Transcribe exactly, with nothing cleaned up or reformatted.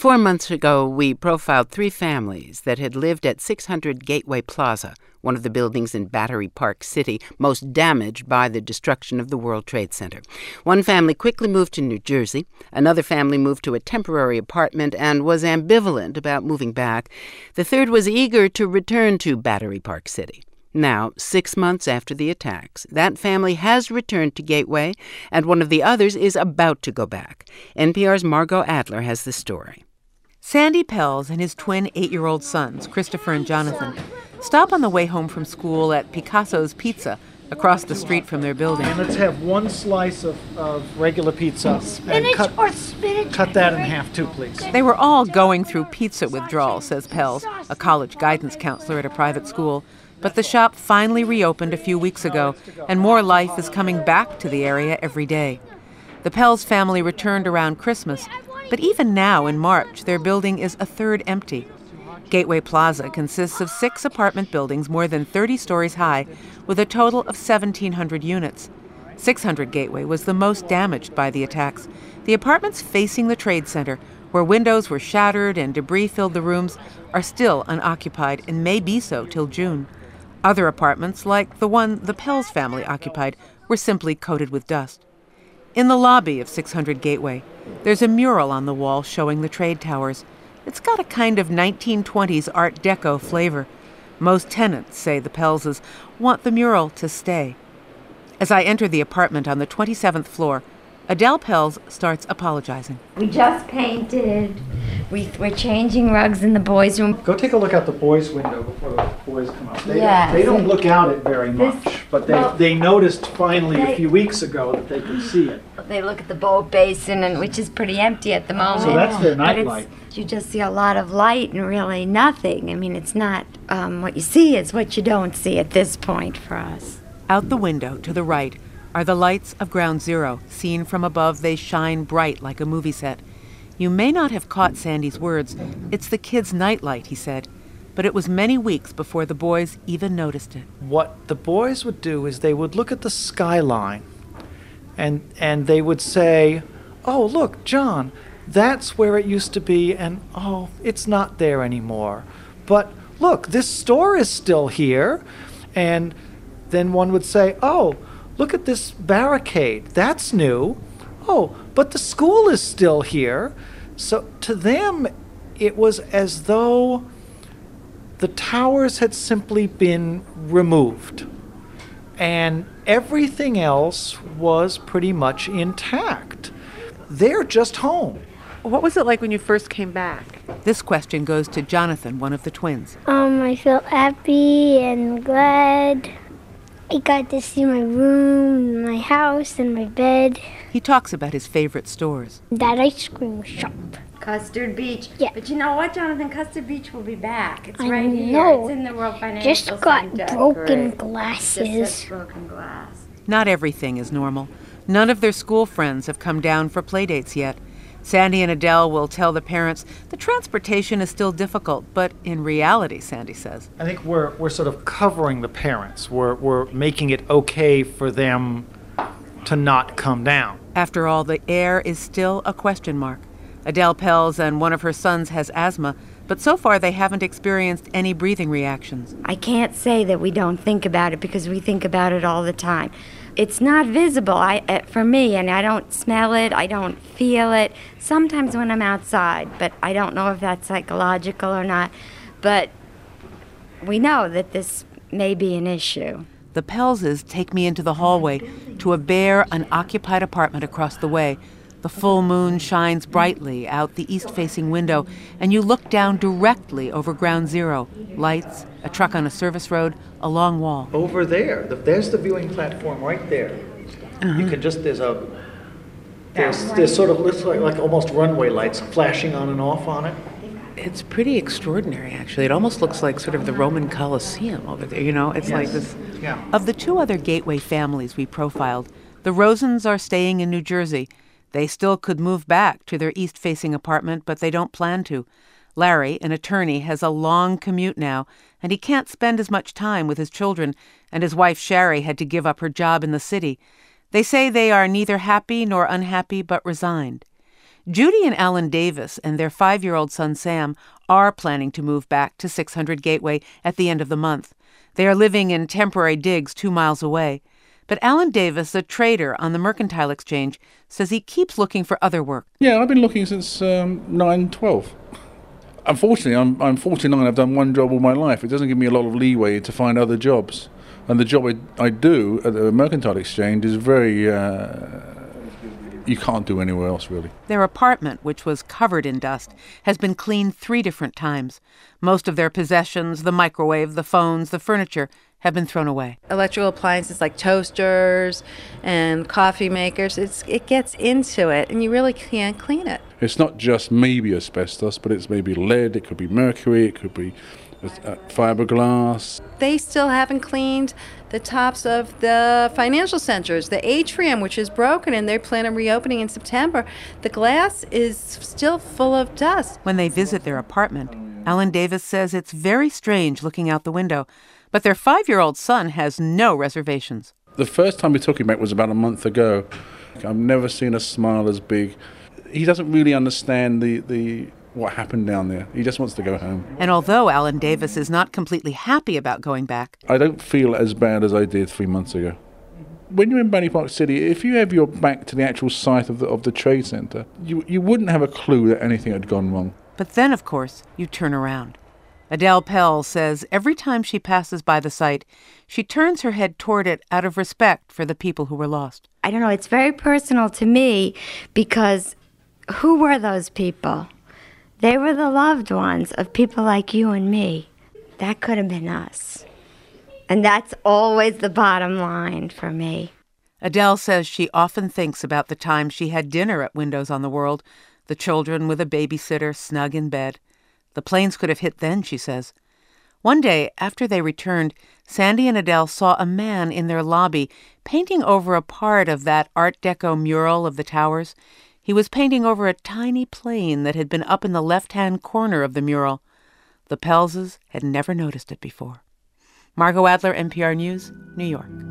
Four months ago, we profiled three families that had lived at six hundred Gateway Plaza, one of the buildings in Battery Park City most damaged by the destruction of the World Trade Center. One family quickly moved to New Jersey. Another family moved to a temporary apartment and was ambivalent about moving back. The third was eager to return to Battery Park City. Now, six months after the attacks, that family has returned to Gateway, and one of the others is about to go back. N P R's Margot Adler has the story. Sandy Pelz and his twin eight-year-old sons, Christopher and Jonathan, stop on the way home from school at Picasso's Pizza across the street from their building. And let's have one slice of, of regular pizza. Spinach cut, or spinach? Cut that in half, too, please. They were all going through pizza withdrawal, says Pelz, a college guidance counselor at a private school. But the shop finally reopened a few weeks ago, and more life is coming back to the area every day. The Pelz family returned around Christmas, but even now in March, their building is a third empty. Gateway Plaza consists of six apartment buildings more than thirty stories high, with a total of seventeen hundred units. six hundred Gateway was the most damaged by the attacks. The apartments facing the Trade Center, where windows were shattered and debris filled the rooms, are still unoccupied and may be so till June. Other apartments, like the one the Pelz family occupied, were simply coated with dust. In the lobby of six hundred Gateway, there's a mural on the wall showing the trade towers. It's got a kind of nineteen twenties Art Deco flavor. Most tenants, say the Pelzes, want the mural to stay. As I enter the apartment on the twenty-seventh floor, Adele Pelz starts apologizing. We just painted. We, we're changing rugs in the boys' room. Go take a look out the boys' window before the boys come out. They, Yes. don't, they don't look out it very much, This- but they, well, they noticed finally they- a few weeks ago that they could see it. They look at the boat basin, and which is pretty empty at the moment. So that's their But night it's- light. You just see a lot of light and really nothing. I mean, it's not um, what you see, it's what you don't see at this point for us. Out the window to the right are the lights of Ground Zero. Seen from above, they shine bright like a movie set. You may not have caught Sandy's words. It's the kids' nightlight, he said. But it was many weeks before the boys even noticed it. What the boys would do is they would look at the skyline and and they would say, "Oh, look, John, that's where it used to be, and oh, it's not there anymore. But look, this store is still here." And then one would say, "Oh, look at this barricade. That's new. Oh, but the school is still here." So to them, it was as though the towers had simply been removed, and everything else was pretty much intact. They're just home. What was it like when you first came back? This question goes to Jonathan, one of the twins. Um, I felt happy and glad. I got to see my room, my house, and my bed. He talks about his favorite stores. That ice cream shop. Custard Beach. Yeah. But you know what, Jonathan? Custard Beach will be back. It's I right here. know. It's in the World Financial Just got Center. broken Great. glasses. Just has broken glass. Not everything is normal. None of their school friends have come down for playdates yet. Sandy and Adele will tell the parents the transportation is still difficult, but in reality, Sandy says, I think we're we're sort of covering the parents. We're we're making it okay for them to not come down. after all, the air is still a question mark. Adele Pelz and one of her sons has asthma, but so far they haven't experienced any breathing reactions. I can't say that we don't think about it because we think about it all the time. It's not visible I, uh, for me, and I don't smell it, I don't feel it. Sometimes when I'm outside, but I don't know if that's psychological or not. But we know that this may be an issue. The Pelzes take me into the hallway to a bare, unoccupied apartment across the way. The full moon shines brightly out the east-facing window, and you look down directly over Ground Zero. Lights, a truck on a service road, a long wall. Over there, the, there's the viewing platform right there. Uh-huh. You can just, there's a, there's, there's sort of, looks like, like almost runway lights flashing on and off on it. It's pretty extraordinary, actually. It almost looks like sort of the Roman Colosseum over there, you know? It's Yes. like this. Yeah. Of the two other Gateway families we profiled, the Rosens are staying in New Jersey. They still could move back to their east-facing apartment, but they don't plan to. Larry, an attorney, has a long commute now, and he can't spend as much time with his children, and his wife Sherry had to give up her job in the city. They say they are neither happy nor unhappy, but resigned. Judy and Alan Davis and their five-year-old son Sam are planning to move back to six hundred Gateway at the end of the month. They are living in temporary digs two miles away. But Alan Davis, a trader on the Mercantile Exchange, says he keeps looking for other work. Yeah, I've been looking since um, nine twelve. Unfortunately, I'm, I'm forty-nine. I've done one job all my life. It doesn't give me a lot of leeway to find other jobs. And the job I, I do at the Mercantile Exchange is very... Uh, you can't do anywhere else, really. Their apartment, which was covered in dust, has been cleaned three different times. Most of their possessions, the microwave, the phones, the furniture, have been thrown away. Electrical appliances like toasters and coffee makers, it's, it gets into it, and you really can't clean it. It's not just maybe asbestos, but it's maybe lead, it could be mercury, it could be uh, fiberglass. They still haven't cleaned the tops of the financial centers, the atrium, which is broken, and they plan on reopening in September. The glass is still full of dust. When they visit their apartment, Alan Davis says it's very strange looking out the window, but their five-year-old son has no reservations. The first time we took him back was about a month ago. I've never seen a smile as big. He doesn't really understand the, the what happened down there. He just wants to go home. And although Alan Davis is not completely happy about going back, I don't feel as bad as I did three months ago. When you're in Battery Park City, if you have your back to the actual site of the of the trade centre, you you wouldn't have a clue that anything had gone wrong. But then, of course, you turn around. Adele Pell says every time she passes by the site, she turns her head toward it out of respect for the people who were lost. I don't know, it's very personal to me because who were those people? They were the loved ones of people like you and me. That could have been us. And that's always the bottom line for me. Adele says she often thinks about the time she had dinner at Windows on the World, the children with a babysitter snug in bed. The planes could have hit then, she says. One day, after they returned, Sandy and Adele saw a man in their lobby painting over a part of that Art Deco mural of the towers. He was painting over a tiny plane that had been up in the left-hand corner of the mural. The Pelses had never noticed it before. Margot Adler, N P R News, New York.